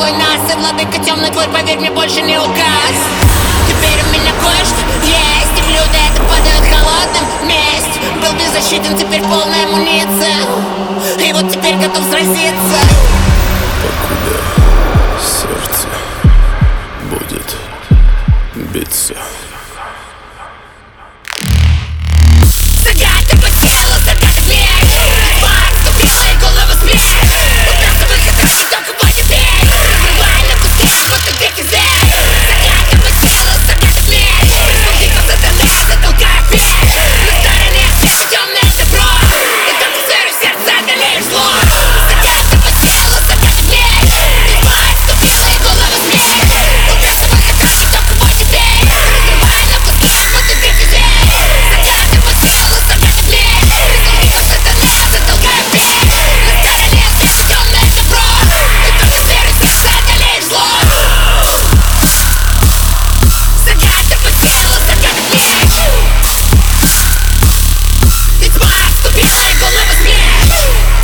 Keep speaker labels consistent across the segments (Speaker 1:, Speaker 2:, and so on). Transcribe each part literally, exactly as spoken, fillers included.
Speaker 1: тобой нас, и владыка темный твой, поверь мне, больше не указ. Теперь у меня кое-что есть, и блюдо это подает холодным. Месть, был беззащитен, теперь полная амуниция, и вот теперь готов сразиться.
Speaker 2: Покуда сердце будет биться.
Speaker 1: Загадка по телу, загадка меч, пар вступила и голову смерть. Убрался выход, и только по тебе разрывай на куски, вот ты веки здесь. Загадка по телу, загадка меч, спустить по сатане, затолкая печь. На стороне света темное добро, и только с верой в сердце одолеешь зло. Загадка по телу, загадка меч, пар вступила и голову смерть. Убрался выход, и только по тебе разрывай на куски, вот ты веки здесь. Загадка по телу, загадка меч, спустить по сатане, затолкая печь. На стороне света темное добро, и только с верой в сердце одолеешь зло. Загадка по телу, загадка меч, и тьма отступила, и голова смерть.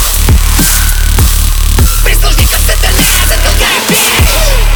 Speaker 1: Прислужников сатаны, затолкая печь.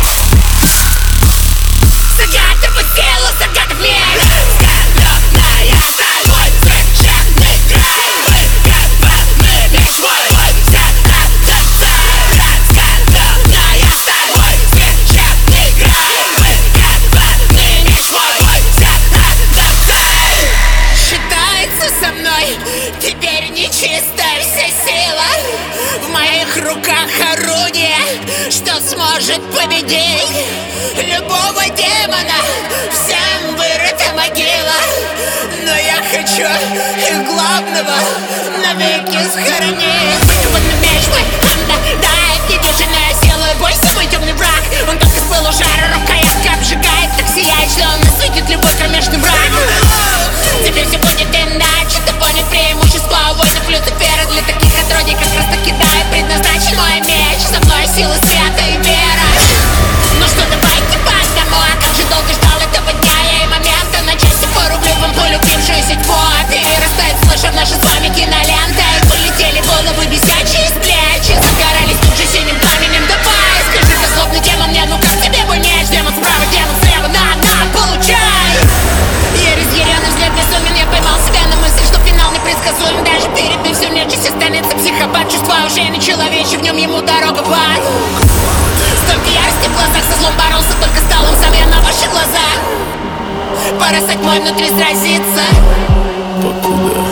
Speaker 1: Загадка по телу, загадка меч, скаленная сталь, священный край, выкованы меч мой, вся эта цель. Скаленная сталь, священный край, выкованы меч мой, вся эта цель. Считается со мной теперь нечистая вся сила. В моих руках орудие, что сможет победить любого демона. Всем вырыта могила, но я хочу их главного навеки схоронить. Выкованный меч мой, дает недюжинная сила и бой, самый темный враг. Он только с пылу жара, рукоятка обжигает, так сияет, что он насытит любой кромешный враг. Теперь все будет иначе, ты понял преимущество воинов Люцифера. Для таких отродий как раз таки да, и предназначен мой меч. Со мной силы света и вера. Ну что, давайте по одному, а как же долго ждал этого дня я и момента. На части порублю вам полюбившуюся тьму, а перерастает слыша в наши с вами киноленты. Полетели головы висячие из плечи, загорались тут же синим пламенем. Давай, скажи-ка, злобный демон мне, ну как тебе мой меч? Демон справа, демон слева, на, на, получай! Я разъяренный взгляд безумен, я поймал себя на мысли, что финал непредсказуем. Даже перебив всю нечисть, останется психопат. Чувства уже не человечьи, в нем ему дорога в ад. Столько ярости в глазах, со злом боролся, только стал им сам я на ваши глаза. Пора стать мой внутри сразиться.
Speaker 2: Покуда